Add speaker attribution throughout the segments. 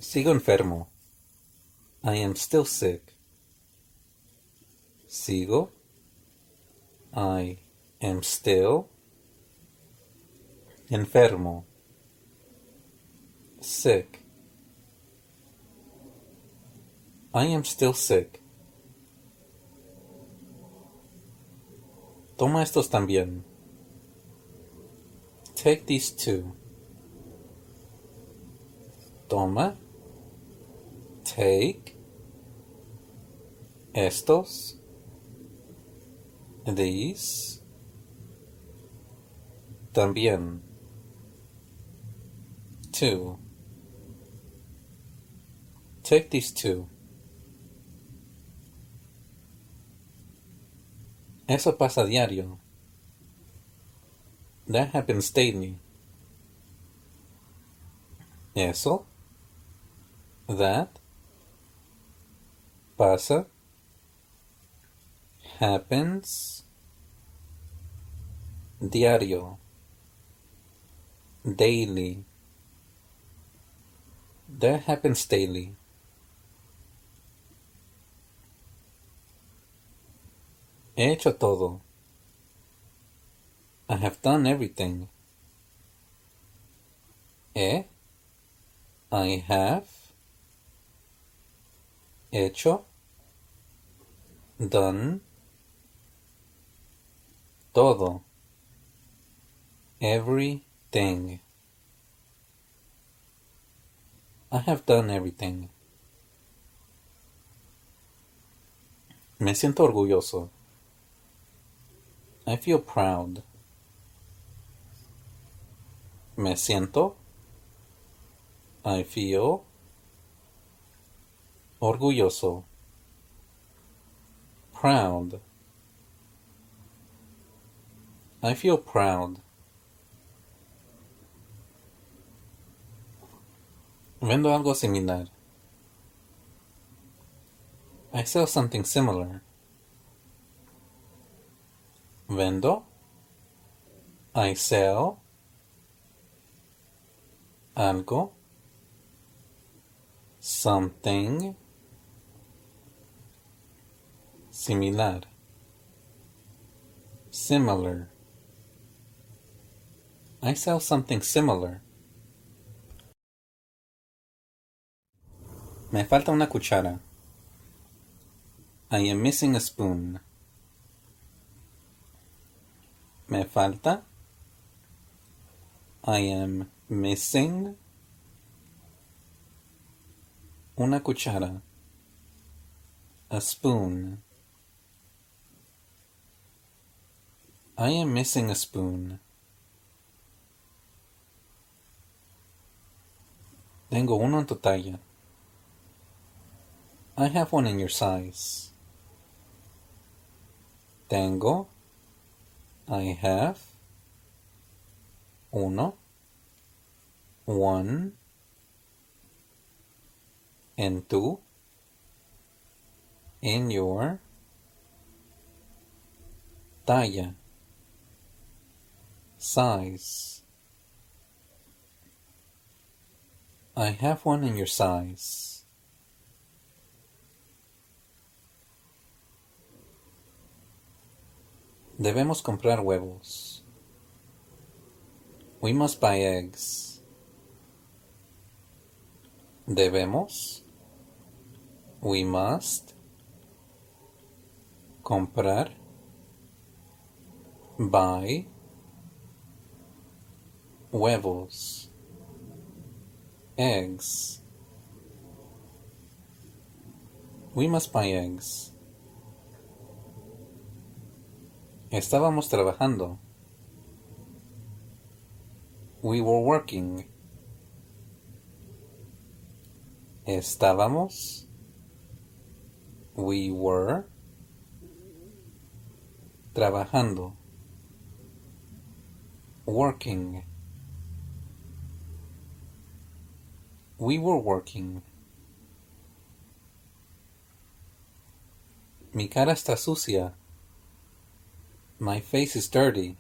Speaker 1: Sigo enfermo. I am still sick. Sigo. I am still enfermo. Sick. I am still sick. Toma estos también. Take these too. Toma. Take. Estos. These. También. Two. Take these two. Eso pasa a diario. That happens daily. Eso. That. Pasa. Happens. Diario. Daily. That happens daily. He hecho todo. I have done everything. I have hecho done todo. Everything. I have done everything. Me siento orgulloso. I feel proud. Me siento. I feel. Orgulloso. Proud. I feel proud. Vendo algo similar. I sell something similar. Vendo. I sell. Algo. Something. Similar. Similar. I sell something similar. Me falta una cuchara. I am missing a spoon. Me falta. I am missing. Una cuchara. A spoon. I am missing a spoon. Tengo uno en tu talla. I have one in your size. Tengo. I have. Uno. One. En tu. In your. Talla. Size. I have one in your size. Debemos comprar huevos. We must buy eggs. Debemos. We must. Comprar. Buy. Huevos. Eggs. We must buy eggs. Estábamos trabajando. We were working. Estábamos. We were. Trabajando. Working. We were working. Mi cara está sucia. My face is dirty.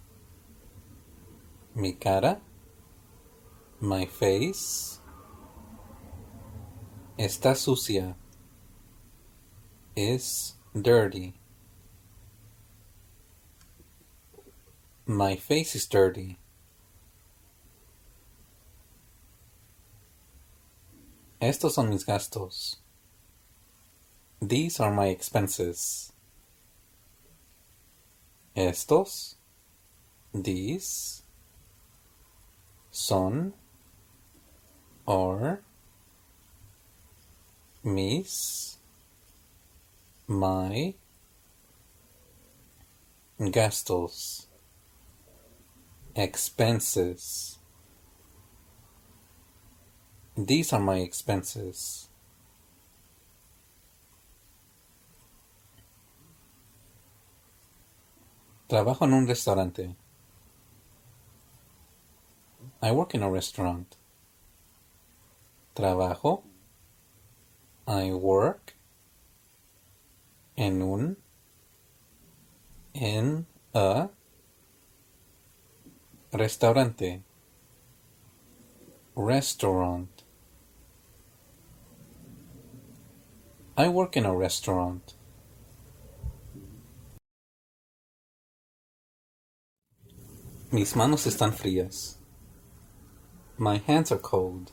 Speaker 1: Mi cara. My face. Está sucia. Is dirty. My face is dirty. Estos son mis gastos. These are my expenses. Estos, these, son, are, mis, my, gastos, expenses. These are my expenses. Trabajo en un restaurante. I work in a restaurant. Trabajo. I work. En a restaurante. Restaurant. I work in a restaurant. Mis manos están frías. My hands are cold.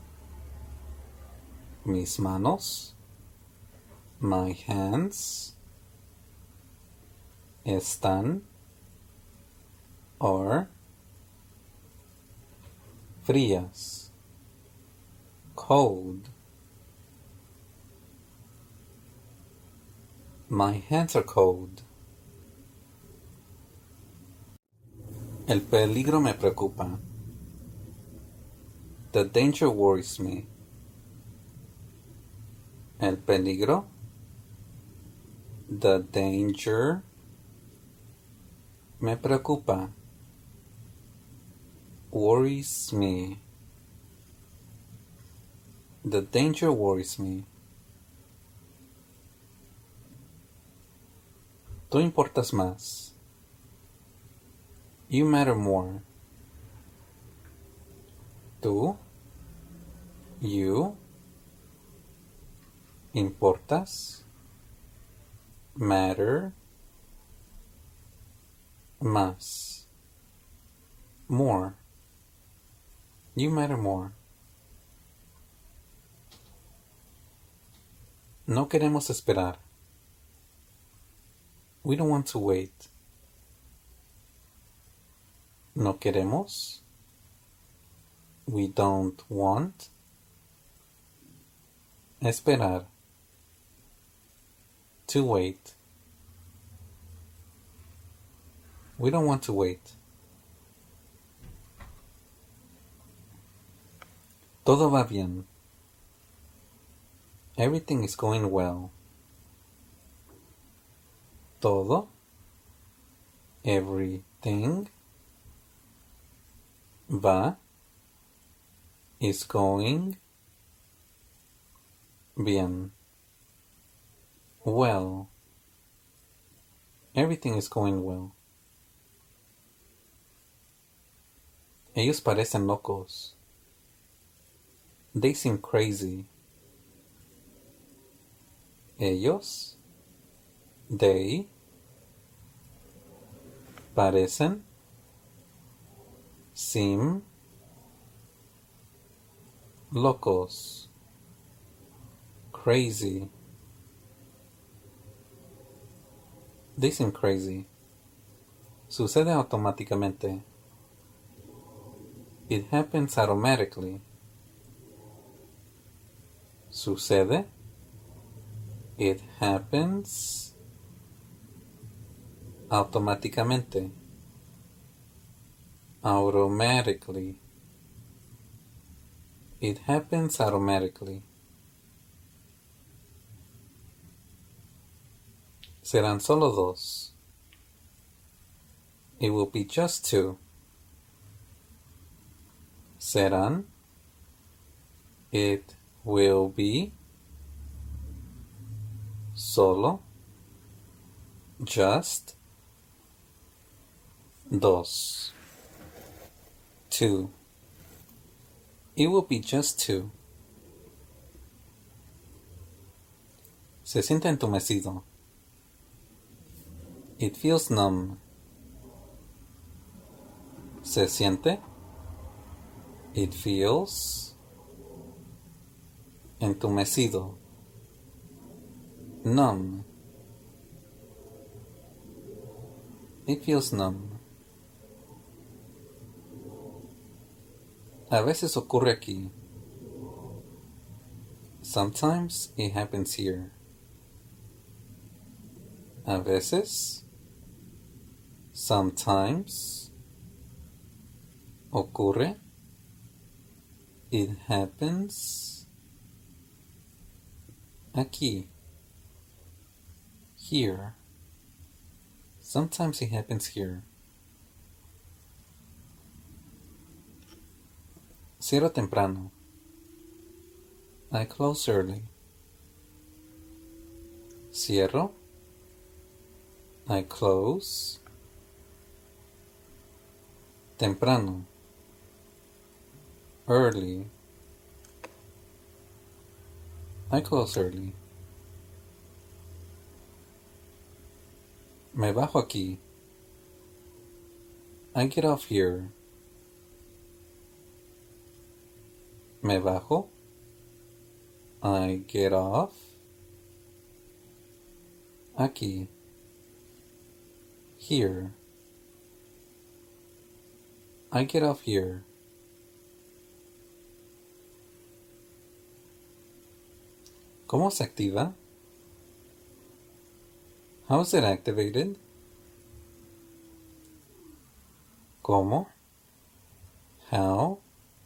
Speaker 1: Mis manos. My hands. Están. Are. Frías. Cold. My hands are cold. El peligro me preocupa. The danger worries me. El peligro. The danger. Me preocupa. Worries me. The danger worries me. Tú importas más. You matter more. Tú. You. Importas. Matter. Más. More. You matter more. No queremos esperar. We don't want to wait. No queremos. We don't want. Esperar. To wait. We don't want to wait. Todo va bien. Everything is going well. Todo. Everything. Va. Is going. Bien. Well. Everything is going well. Ellos parecen locos. They seem crazy. Ellos. They. Parecen. Seem. Locos. Crazy. They seem crazy. Sucede automáticamente. It happens automatically. Sucede. It happens automáticamente. Automatically. It happens automatically. Serán solo dos. It will be just two. Serán. It will be. Solo. Just. Dos. Two. It will be just two. Se siente entumecido. It feels numb. Se siente. It feels. Entumecido. Numb. It feels numb. A veces ocurre aquí. Sometimes it happens here. A veces. Sometimes. Ocurre. It happens. Aquí. Here. Sometimes it happens here. Cierro temprano. I close early. Cierro. I close. Temprano. Early. I close early. Me bajo aquí. I get off here. Me bajo. I get off. Aquí. Here. I get off here. ¿Cómo se activa? How is it activated? ¿Cómo? How?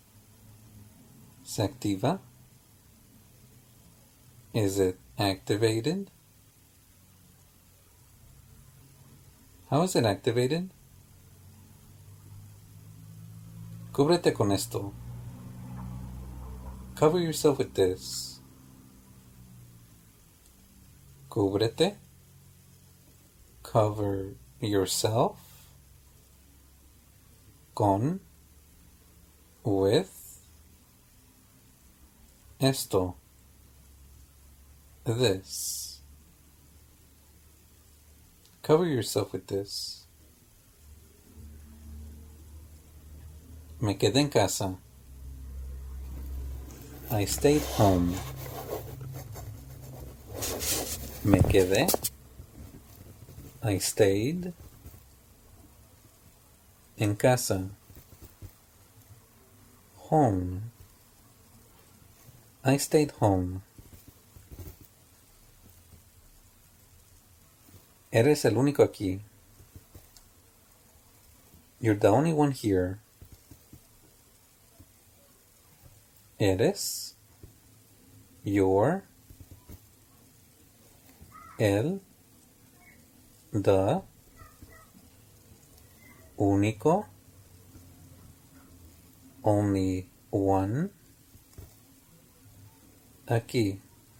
Speaker 1: Se activa? Is it activated? How is it activated? Cúbrete con esto. Cover yourself with this. Cúbrete. Cover yourself. Con. With. Esto. This. Cover yourself with this. Me quedé en casa. I stayed home. Me quedé. I stayed. En casa. Home. I stayed home. Eres el único aquí. You're the only one here. Eres. You're. El. The. Único. Only one. Aquí.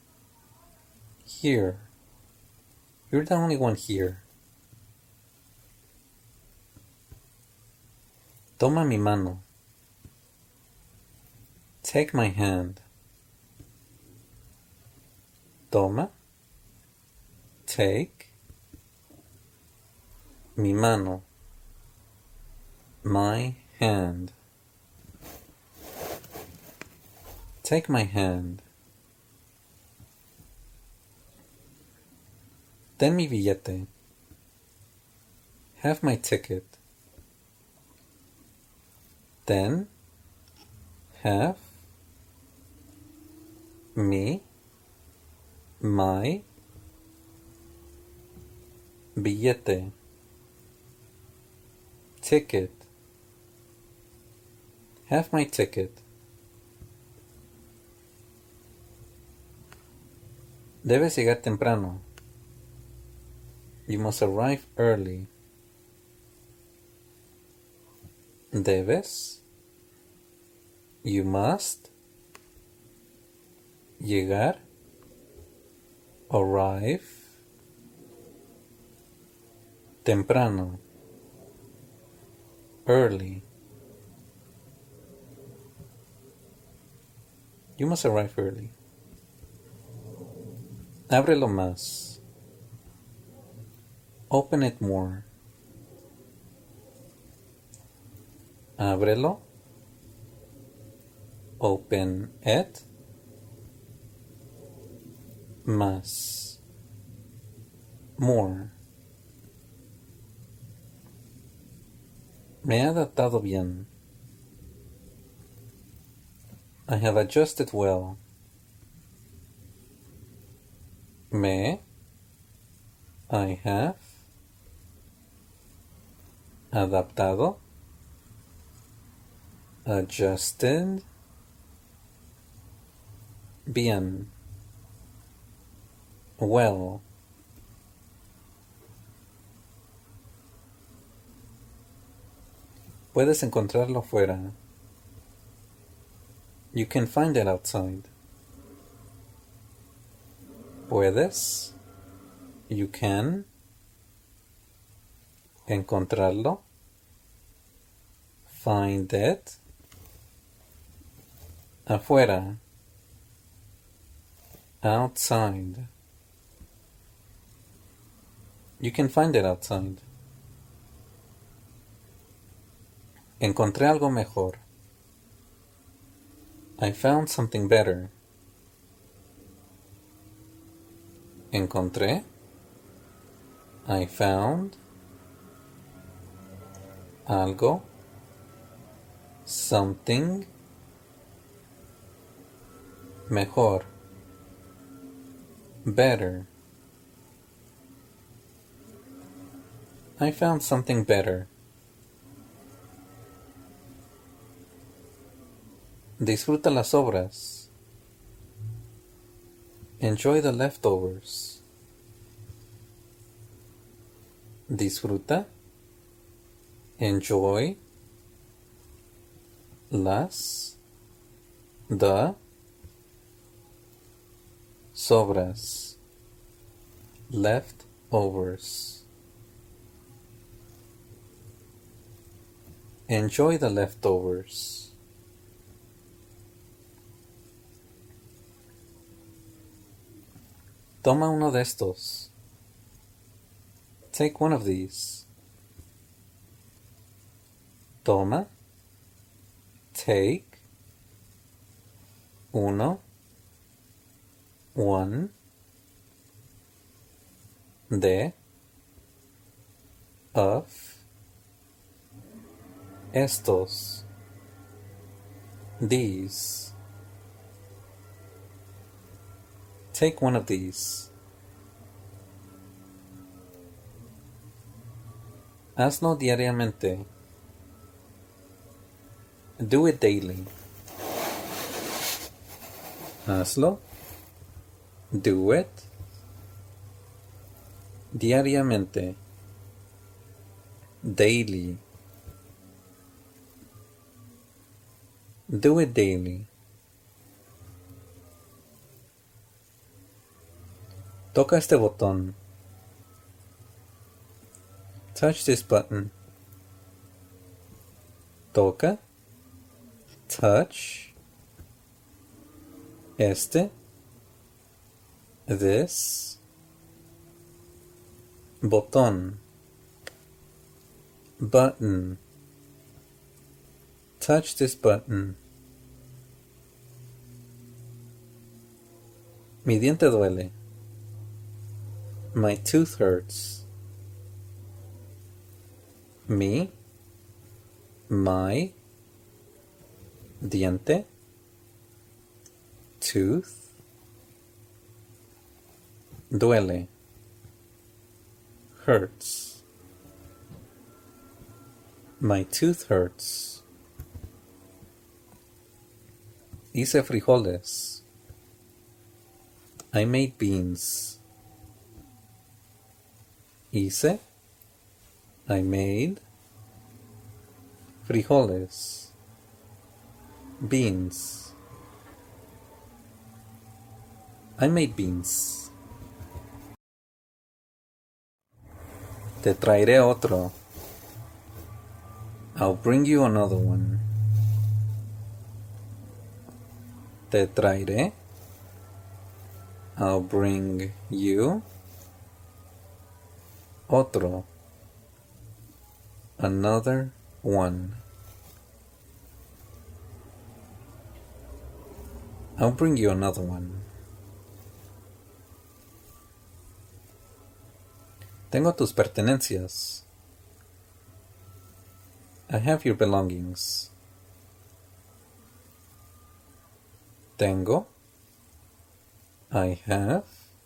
Speaker 1: Here. You're the only one here. Toma mi mano. Take my hand. Toma. Take. Mi mano. My hand. Take my hand. Ten mi billete. Have my ticket. Ten. Have. Mi. My. Billete. Ticket. Have my ticket. Debes llegar temprano. You must arrive early. Debes. You must. Llegar. Arrive. Temprano. Early. You must arrive early. Ábrelo más. Open it more. Ábrelo. Open it. Más. More. Me he adaptado bien. I have adjusted well. I have adaptado, adjusted, bien, well. Puedes encontrarlo fuera. You can find it outside. Puedes, you can, encontrarlo, find it, afuera, outside. You can find it outside. Encontré algo mejor. I found something better. Encontré. I found. Algo. Something. Mejor. Better. I found something better. Disfruta las sobras. Enjoy the leftovers. Disfruta. Enjoy. Las. The. Sobras. Leftovers. Enjoy the leftovers. Toma uno de estos. Take one of these. Toma. Take. Uno. One. De. Of. Estos. These. Take one of these. Hazlo diariamente. Do it daily. Hazlo. Do it. Diariamente. Daily. Do it daily. Toca este botón. Touch this button. Toca. Touch. Este. This. Botón. Button. Touch this button. Mi diente duele. My tooth hurts. Mi. My. Diente. Tooth. Duele. Hurts. My tooth hurts. Hice frijoles. I made beans. Hice. I made. Frijoles. Beans. I made beans. Te traeré otro. I'll bring you another one. Te traeré. I'll bring you otro, another one. I'll bring you another one. Tengo tus pertenencias. I have your belongings. Tengo. I have.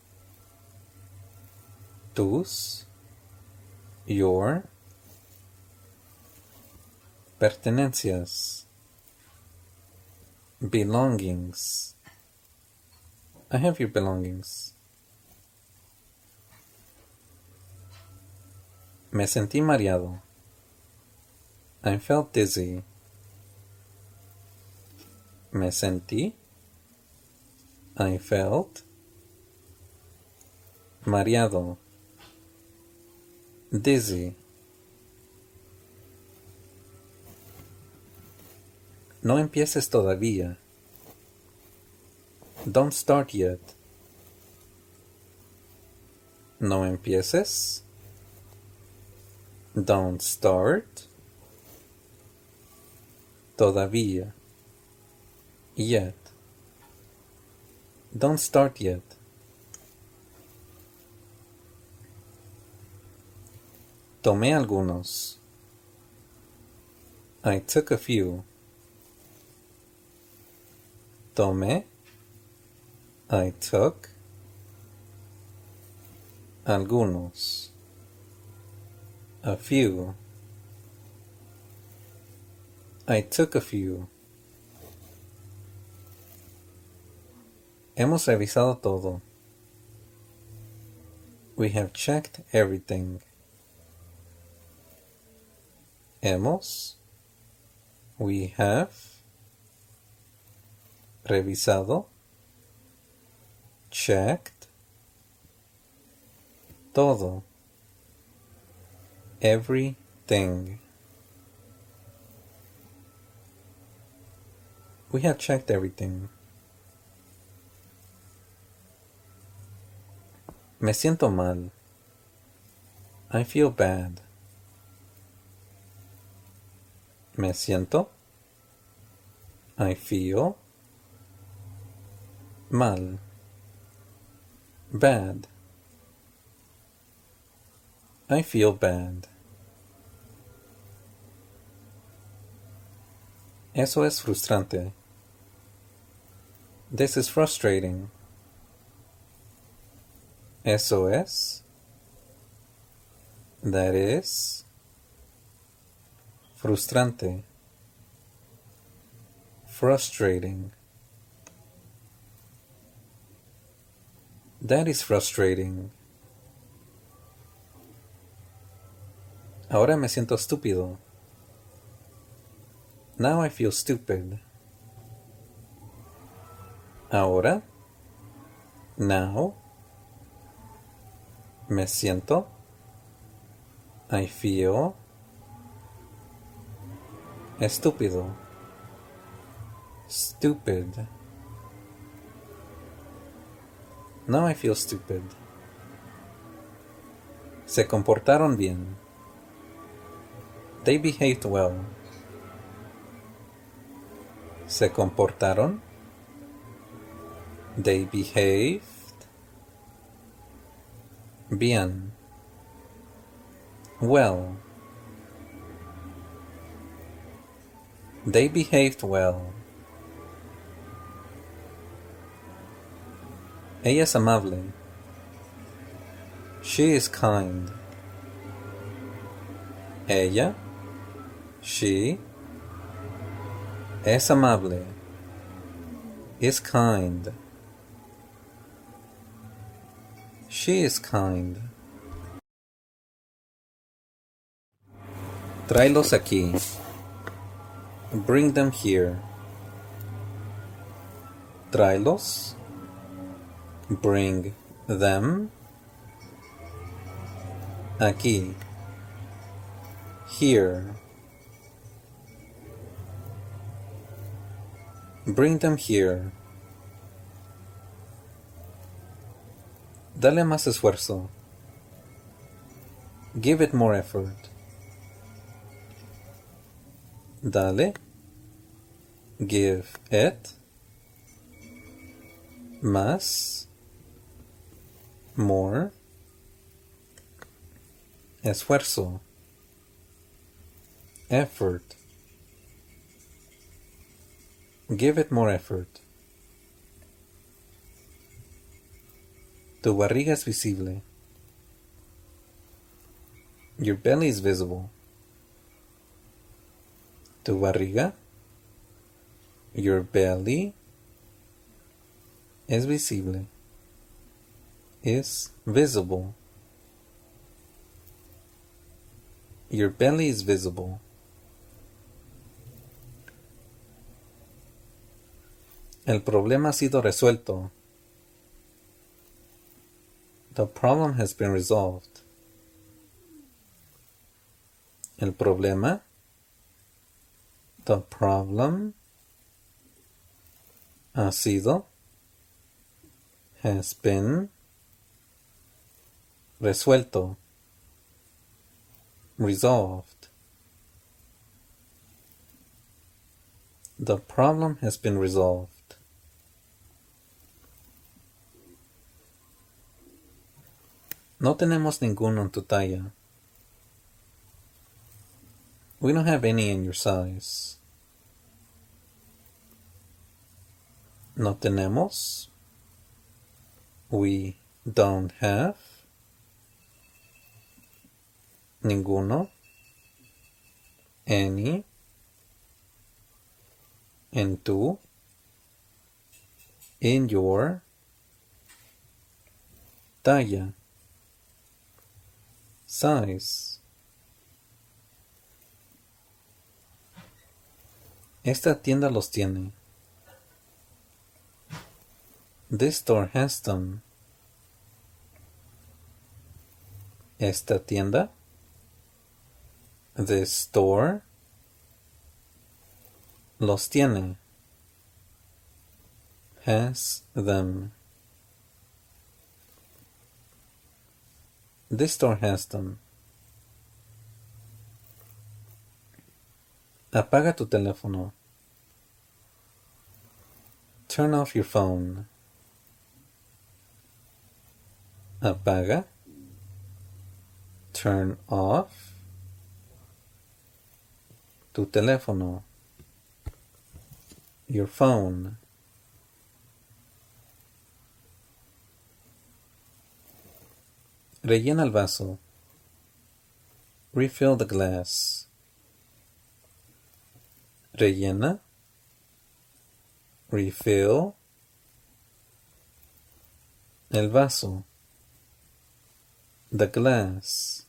Speaker 1: Tus. Your. Pertenencias. Belongings. I have your belongings. Me sentí mareado. I felt dizzy. Me sentí. I felt. Mareado. Dizzy. No empieces todavía. Don't start yet. No empieces. Don't start. Todavía. Yet. Don't start yet. Tomé algunos. I took a few. Tomé. I took. Algunos. A few. I took a few. Hemos revisado todo. We have checked everything. Hemos. We have. Revisado. Checked. Todo. Everything. We have checked everything. Me siento mal. I feel bad. Me siento. I feel. Mal. Bad. I feel bad. Eso es frustrante. This is frustrating. Eso es. That is. Frustrante. Frustrating. That is frustrating. Ahora me siento estúpido. Now I feel stupid. Ahora. Now. Me siento. I feel. Estúpido. Stupid. Now I feel stupid. Se comportaron bien. They behaved well. Se comportaron. They behaved. Bien. Well. They behaved well. Ella es amable. She is kind. Ella. She. Es amable. Is kind. She is kind. Tráelos aquí. Bring them here. Tráelos. Bring them. Aquí. Here. Bring them here. Dale más esfuerzo. Give it more effort. Dale. Give it. Más. More. Esfuerzo. Effort. Give it more effort. Tu barriga es visible. Your belly is visible. Tu barriga. Your belly es visible. Is visible. Your belly is visible. El problema ha sido resuelto. The problem has been resolved. El problema. The problem. Ha sido. Has been. Resuelto. Resolved. The problem has been resolved. No tenemos ninguno en tu talla. We don't have any in your size. No tenemos. We don't have. Ninguno. Any. En tu. In your. Talla. Size. Esta tienda los tiene. This store has them. Esta tienda. This store. Los tiene. Has them. This store has them. Apaga tu teléfono. Turn off your phone. Apaga. Turn off. Tu teléfono. Your phone. Rellena el vaso. Refill the glass. Rellena. Refill. El vaso. The glass.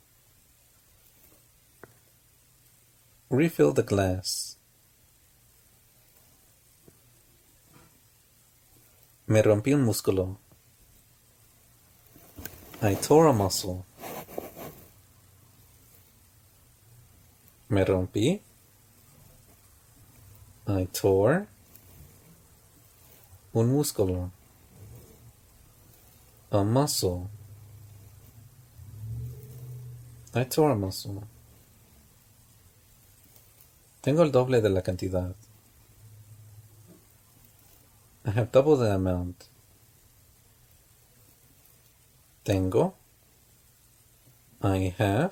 Speaker 1: Refill the glass. Me rompí un músculo. I tore a muscle. Me rompí. I tore. Un músculo. A muscle. I tore a muscle. Tengo el doble de la cantidad. I have double the amount. Tengo. I have.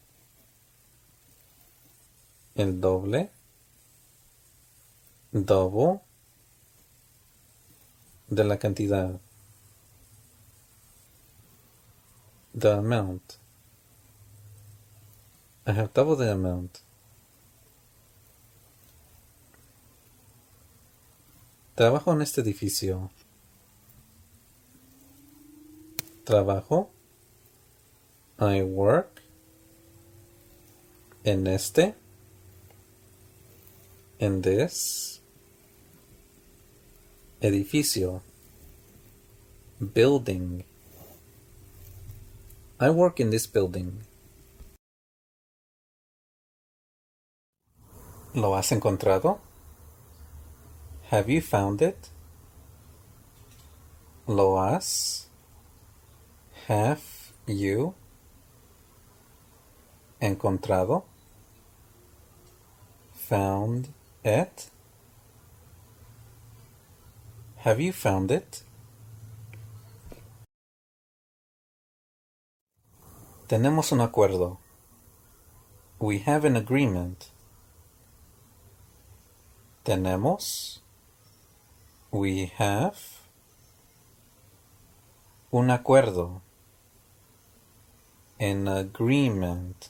Speaker 1: El doble. Double. De la cantidad. The amount. I have double the amount. Trabajo en este edificio. Trabajo. I work. En este. In this. Edificio. Building. I work in this building. ¿Lo has encontrado? Have you found it? ¿Lo has Have you encontrado? Found it? Have you found it? Tenemos un acuerdo. We have an agreement. Tenemos. We have. Un acuerdo. An agreement.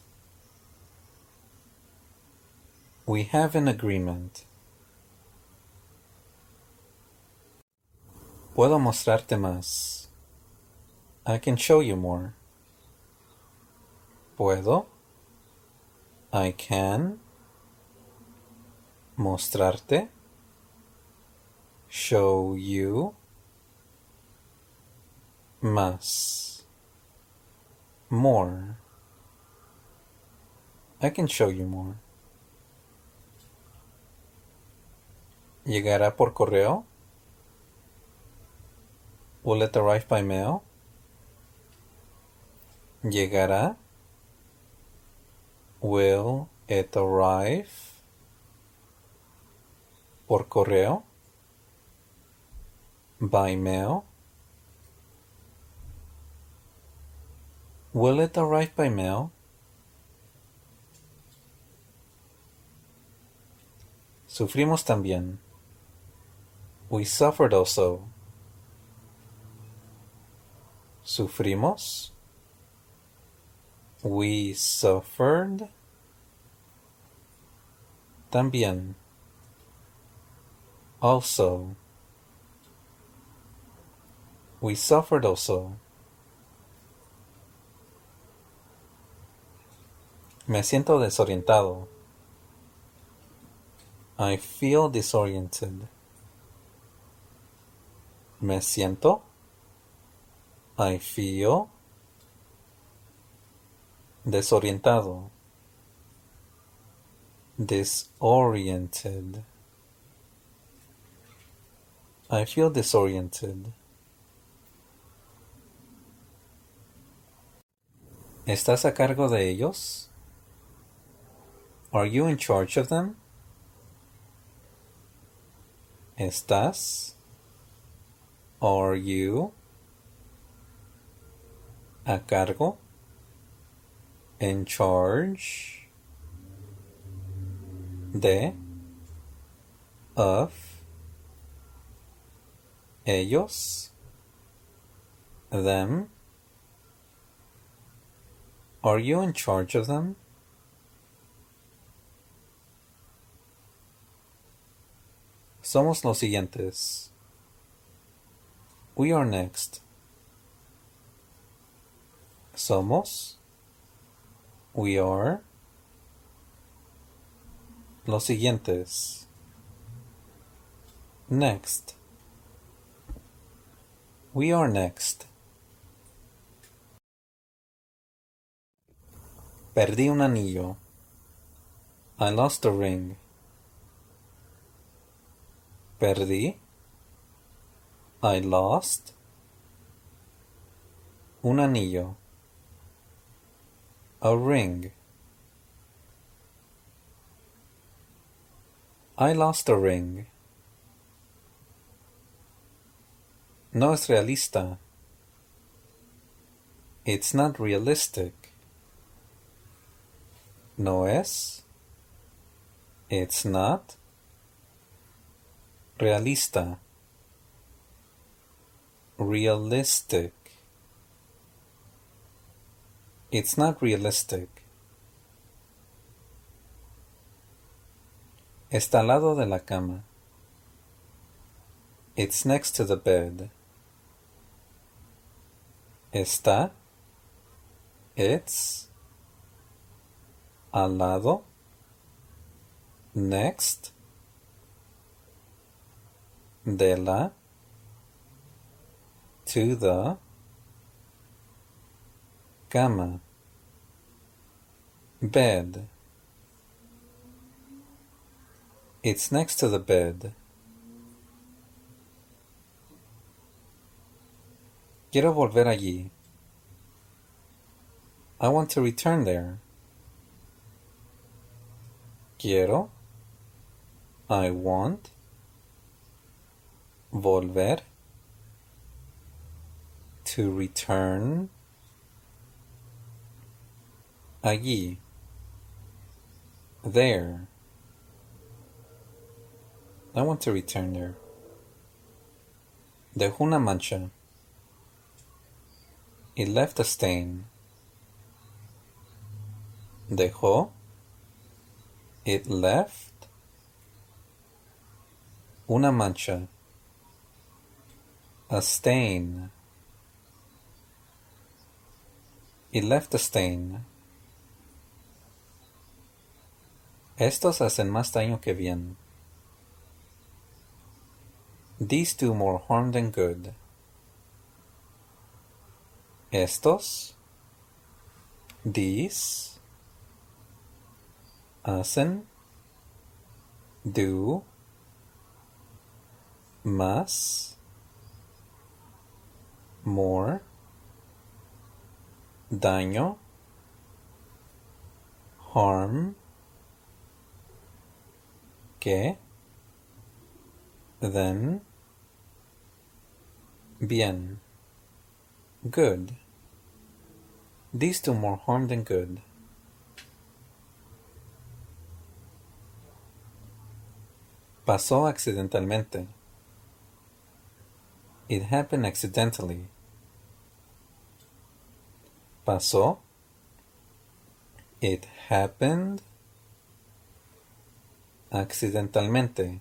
Speaker 1: We have an agreement. Puedo mostrarte más. I can show you more. Puedo. I can. Mostrarte. Show you. Más. More. I can show you more. ¿Llegará por correo? Will it arrive by mail? ¿Llegará? Will it arrive por correo? By mail? Will it arrive by mail? Sufrimos también. We suffered also. Sufrimos. We suffered. También. Also. We suffered also. Me siento desorientado. I feel disoriented. Me siento. I feel. Desorientado. Disoriented. I feel disoriented. ¿Estás a cargo de ellos? Are you in charge of them? ¿Estás? Are you? A cargo? In charge? De? Of? Ellos? Them? Are you in charge of them? Somos los siguientes. We are next. Somos. We are. Los siguientes. Next. We are next. Perdí un anillo. I lost a ring. Perdí. I lost. Un anillo. A ring. I lost a ring. No es realista. It's not realistic. No es. It's not. Realista. Realistic. It's not realistic. Está al lado de la cama. It's next to the bed. Está. It's. Al lado. Next. De la. To the. Cama. Bed. It's next to the bed. Quiero volver allí. I want to return there. Quiero. I want. Volver. To return. Allí. There. I want to return there. Dejó una mancha. It left a stain. Dejó. It left. Una mancha. A stain. It left a stain. Estos hacen más daño que bien. These do more harm than good. Estos. These. Hacen. Do. Más. More. Daño. Harm. Que. Then. Bien. Good. These do more harm than good. Pasó accidentalmente. It happened accidentally. Pasó. It happened accidentalmente.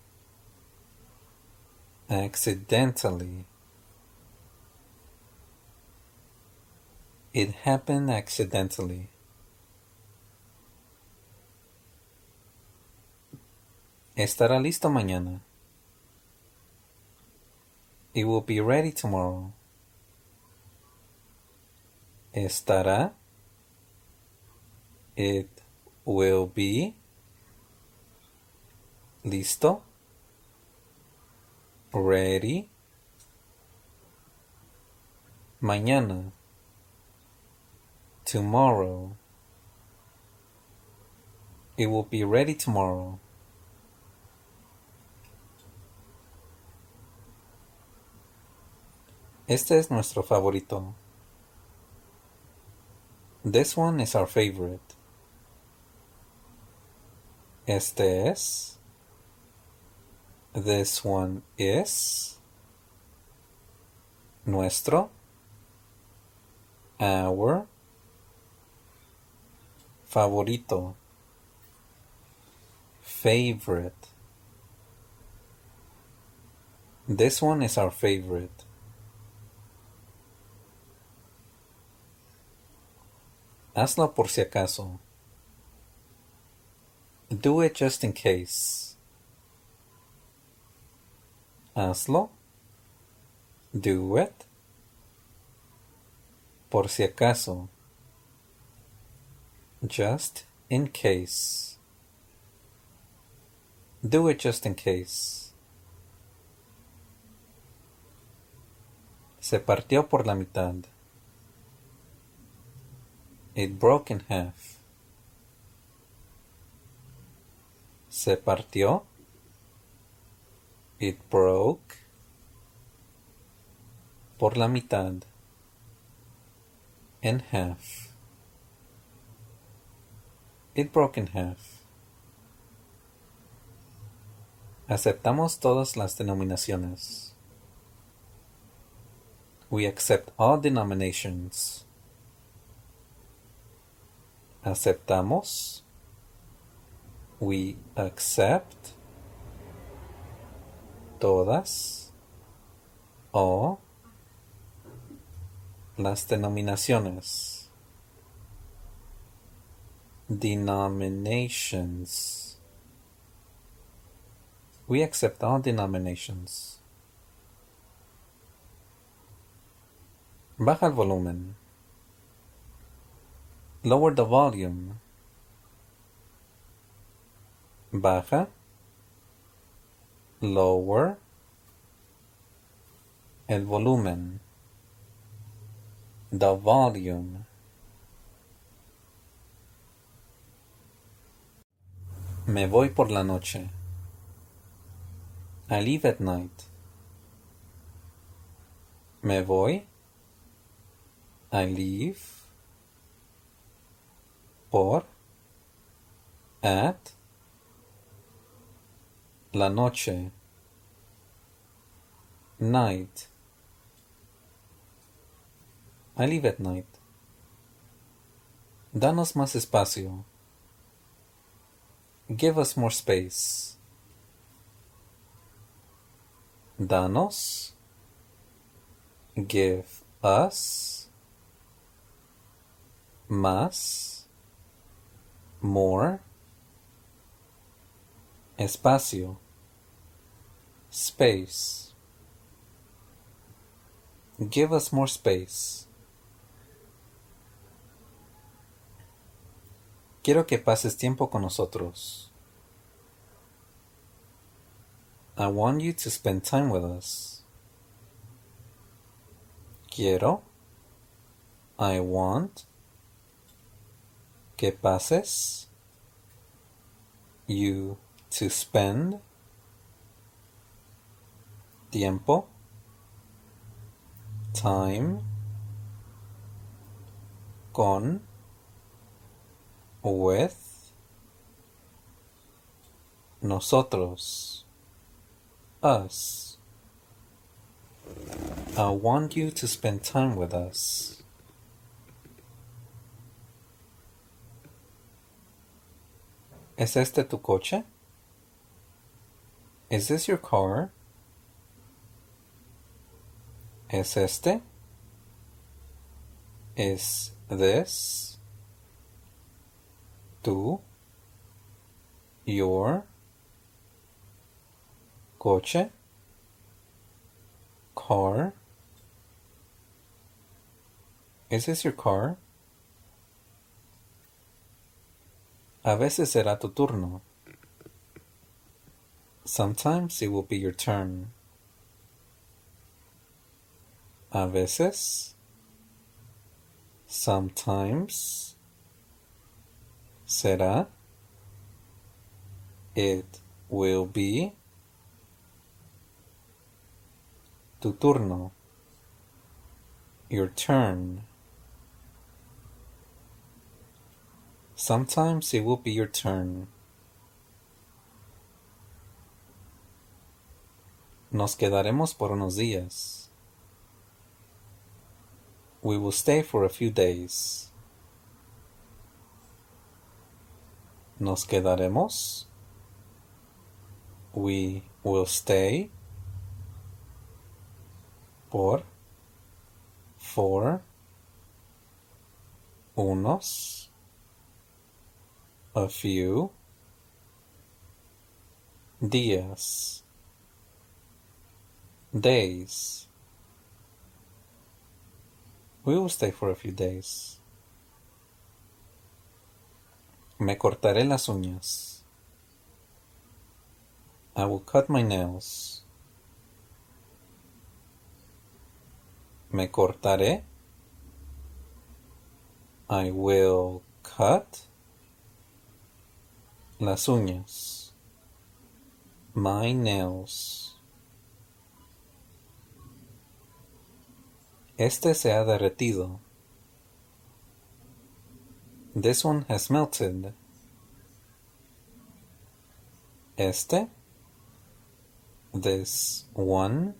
Speaker 1: Accidentally. It happened accidentally. Estará listo mañana. It will be ready tomorrow. Estará. It will be. Listo. Ready. Mañana. Tomorrow. It will be ready tomorrow. Este es nuestro favorito. This one is our favorite. Este es. This one is. Nuestro. Our. Favorito. Favorite. This one is our favorite. Hazlo por si acaso. Do it just in case. Hazlo. Do it. Por si acaso. Just in case. Do it just in case. Se partió por la mitad. It broke in half. Se partió. It broke. Por la mitad. In half. It broke in half. Aceptamos todas las denominaciones. We accept all denominations. Aceptamos. We accept todas o las denominaciones. Denominations. We accept all denominations. Baja el volumen. Lower the volume. Baja. Lower. El volumen. The volume. Me voy por la noche. I leave at night. Me voy. I leave. Por. At. La noche. Night. I leave at night. Danos más espacio. Give us more space. Danos. Give us. Más. More. Espacio. Space. Give us more space. Quiero que pases tiempo con nosotros. I want you to spend time with us. Quiero. I want. Que pases. You to spend. Tiempo. Time. Con. With. Nosotros. Us. I want you to spend time with us. ¿Es este tu coche? Is this your car? ¿Es este? Is this tu, your, coche, car? Is this your car? A veces será tu turno. Sometimes it will be your turn. A veces. Sometimes. Será. It will be. Tu turno. Your turn. Sometimes it will be your turn. Nos quedaremos por unos días. We will stay for a few days. Nos quedaremos. We will stay. Por. For. Unos. A few. Días. Days. We will stay for a few days. Me cortaré las uñas. I will cut my nails. Me cortaré. I will cut las uñas. My nails. Este se ha derretido. This one has melted. Este. This one.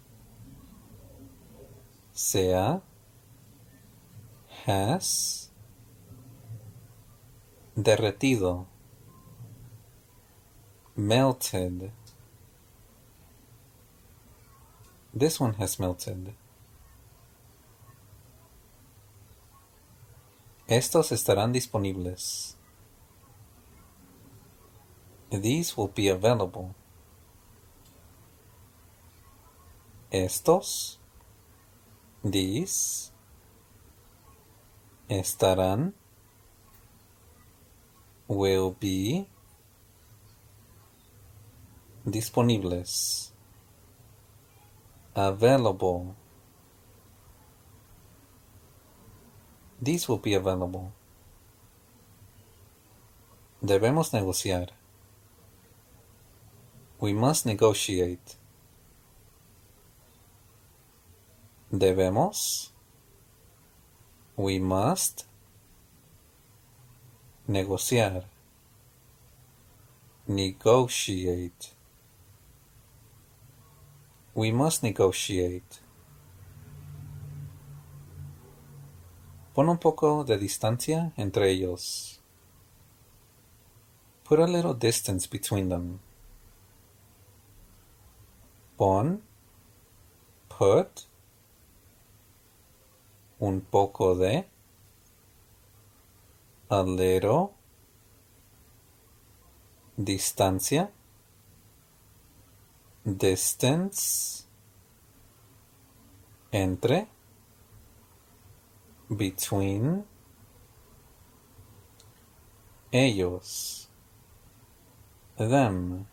Speaker 1: Se ha. Has. Derretido. Melted. This one has melted. Estos estarán disponibles. These will be available. Estos. These. Estarán. Will be. Disponibles. Available. These will be available. Debemos negociar. We must negotiate. Debemos. We must. Negociar. Negotiate. We must negotiate. Pon un poco de distancia entre ellos. Put a little distance between them. Pon. Put. Un poco de. A little. Distancia. Distance. Entre. Between. Ellos. Them.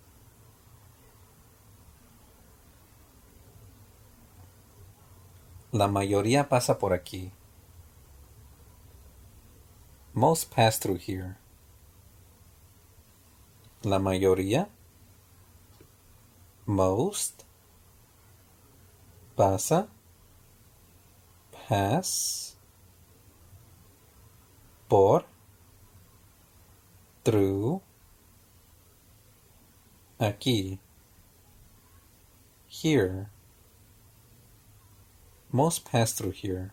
Speaker 1: La mayoría pasa por aquí. Most pass through here. La mayoría. Most. Pasa. Pass. Por. Through. Aquí. Here. Most pass through here.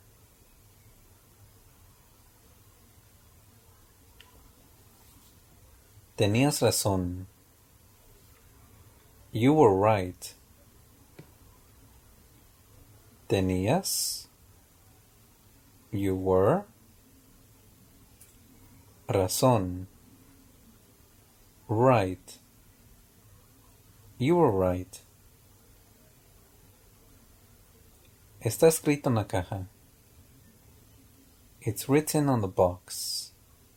Speaker 1: Tenías razón. You were right. Tenías. You were. Razón. Right. You were right. Está escrito en la caja. It's written on the box.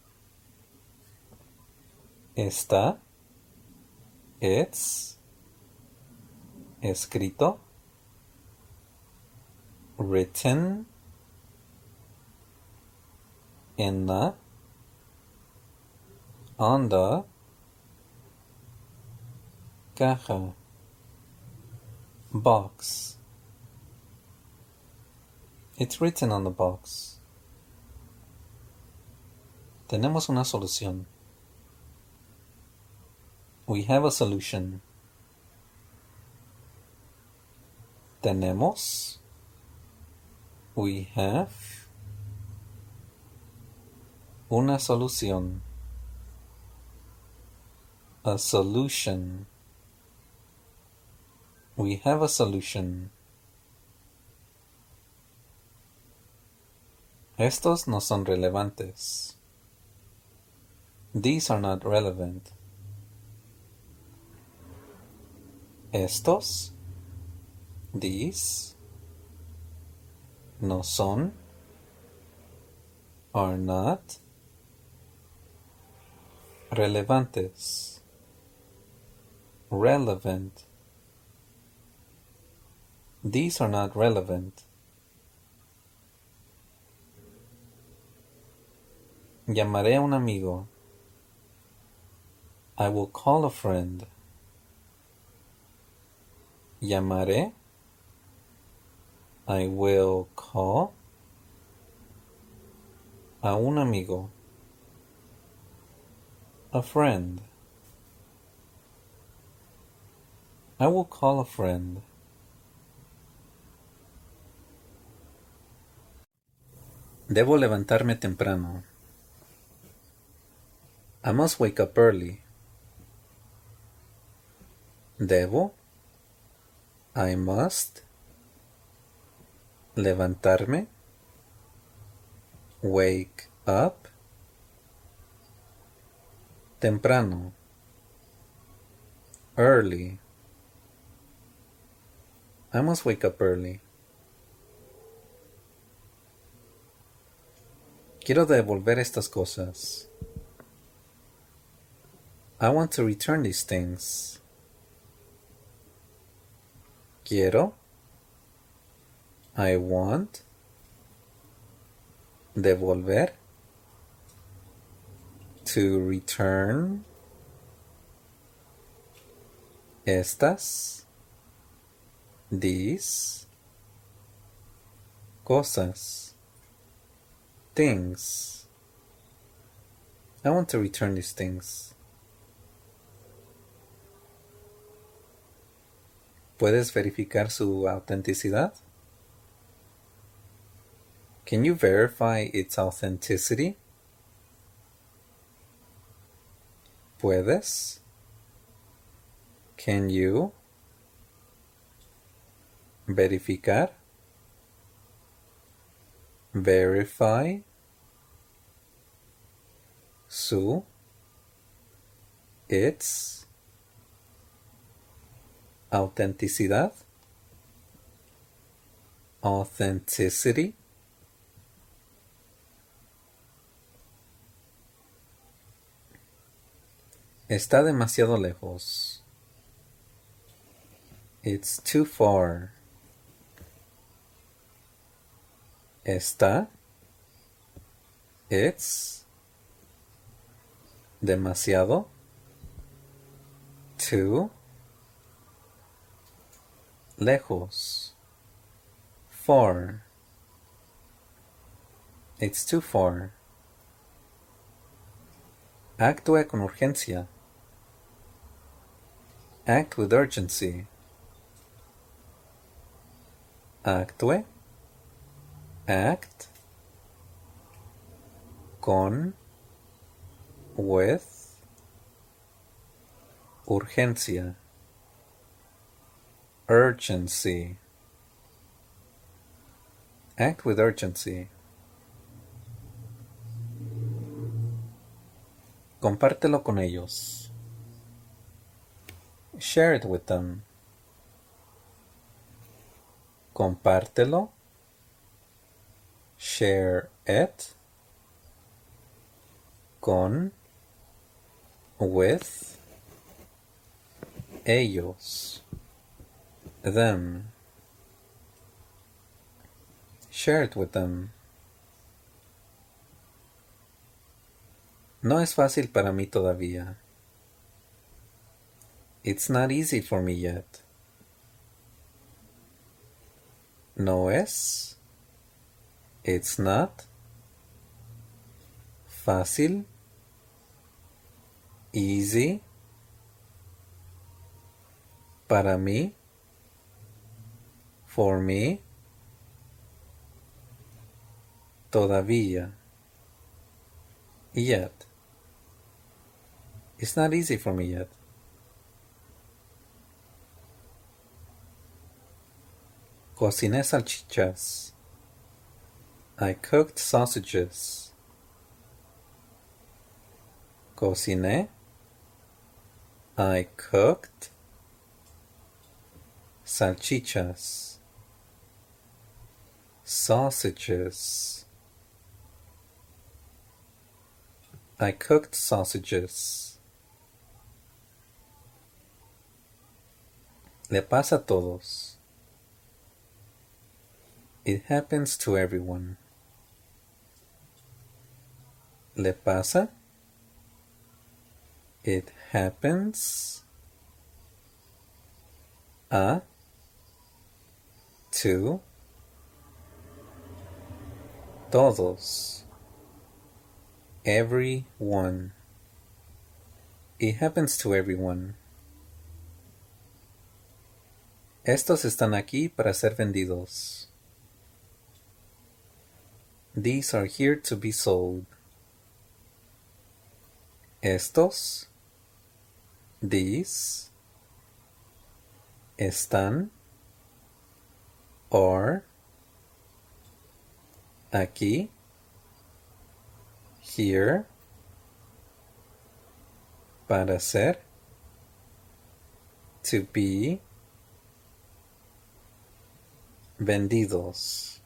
Speaker 1: Está. It's. Escrito. Written. In the. On the. Caja. Box. It's written on the box. Tenemos una solución. We have a solution. Tenemos. We have. Una solución. A solution. We have a solution. Estos no son relevantes. These are not relevant. Estos. These. No son. Are not. Relevantes. Relevant. These are not relevant. Llamaré a un amigo. I will call a friend. Llamaré. I will call. A un amigo. A friend. I will call a friend. Debo levantarme temprano. I must wake up early. Debo. I must. Levantarme. Wake up. Temprano. Early. I must wake up early. Quiero devolver estas cosas. I want to return these things. Quiero. I want. Devolver. To return. estas, these, cosas, things. I want to return these things. ¿Puedes verificar su autenticidad? Can you verify its authenticity? ¿Puedes? Can you verificar? Verify su, its autenticidad, authenticity. Está demasiado lejos. It's too far. Está, it's, demasiado, too, lejos, far, it's too far. Actúe con urgencia. Act with urgency. Actúe, act, con, with, urgencia, urgency. Act with urgency. Compártelo con ellos. Share it with them. Compártelo. Share it. Con. With. Ellos. Them. Share it with them. No es fácil para mí todavía. It's not easy for me yet. No es. It's not. Fácil. Easy. Para mí. For me. Todavía. Yet. It's not easy for me yet. Cociné salchichas. I cooked sausages. Cociné. I cooked salchichas. Sausages. I cooked sausages. Le pasa a todos. It happens to everyone. Le pasa. It happens. A. To. Todos. Everyone. It happens to everyone. Estos están aquí para ser vendidos. These are here to be sold. Estos. These. Están. Are. Aquí. Here. Para ser. To be. Vendidos.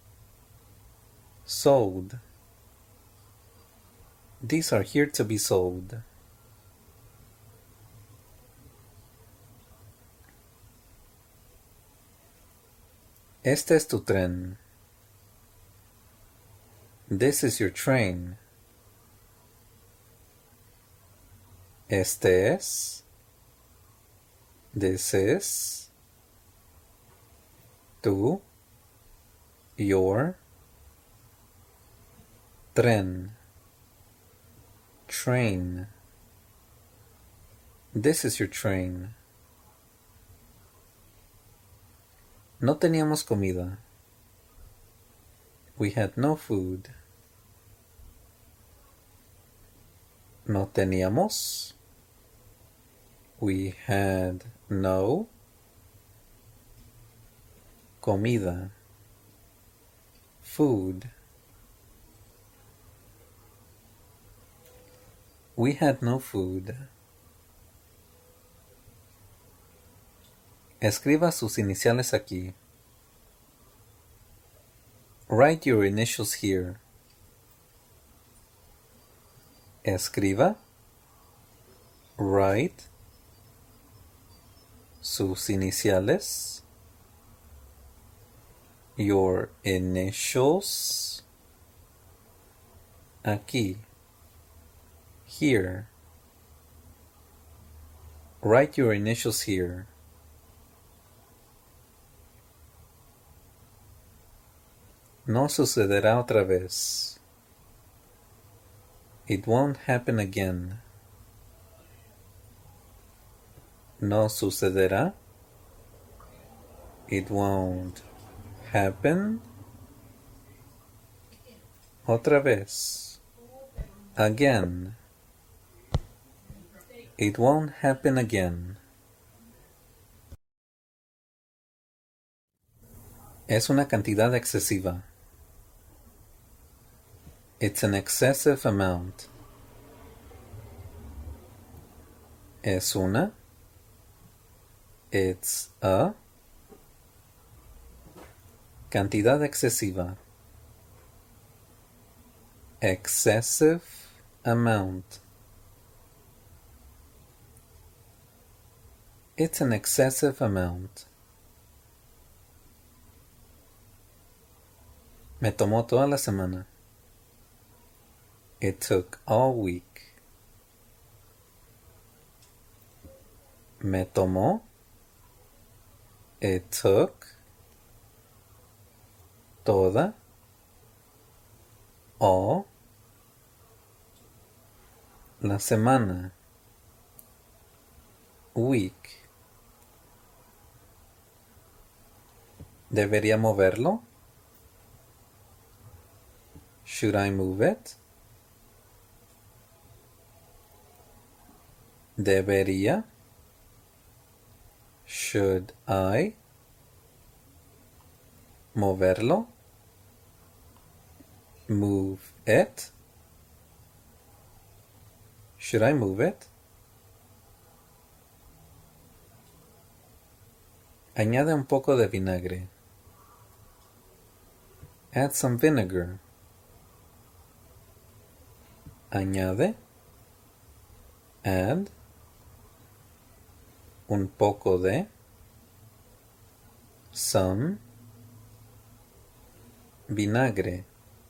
Speaker 1: Sold. These are here to be sold. Este es tu tren. This is your train. Este es. This is tu, your, tren, train. This is your train. No teníamos comida. We had no food. No teníamos. We had no comida. Food. We had no food. Escriba sus iniciales aquí. Write your initials here. Escriba. Write. Sus iniciales. Your initials. Aquí. Here. Write your initials here. No sucederá otra vez. It won't happen again. No sucederá. It won't happen. Otra vez. Again. It won't happen again. Es una cantidad excesiva. It's an excessive amount. Es una. It's a. Cantidad excesiva. Excessive amount. It's an excessive amount. Me tomó toda la semana. It took all week. Me tomó. It took. Toda. All. La semana. Week. ¿Debería moverlo? Should I move it? Debería. Should I moverlo? Move it. Should I move it? Añade un poco de vinagre. Add some vinegar. Añade. Add. Un poco de. Some. Vinagre.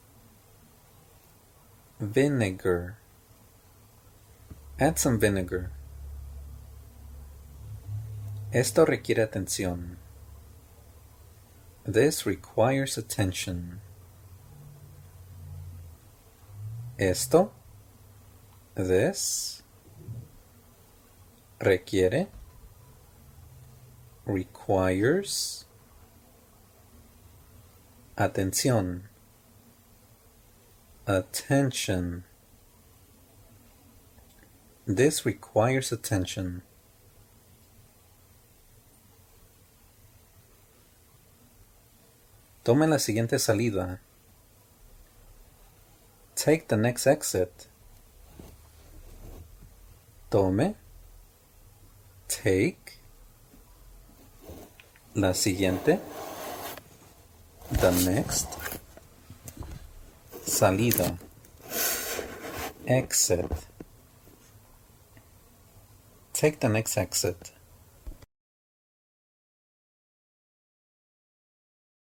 Speaker 1: Vinegar. Add some vinegar. Esto requiere atención. This requires attention. Esto. This. Requiere. Requires. Atención. Attention. This requires attention. Tome la siguiente salida. Take the next exit. Tome. Take. La siguiente. The next. Salida. Exit. Take the next exit.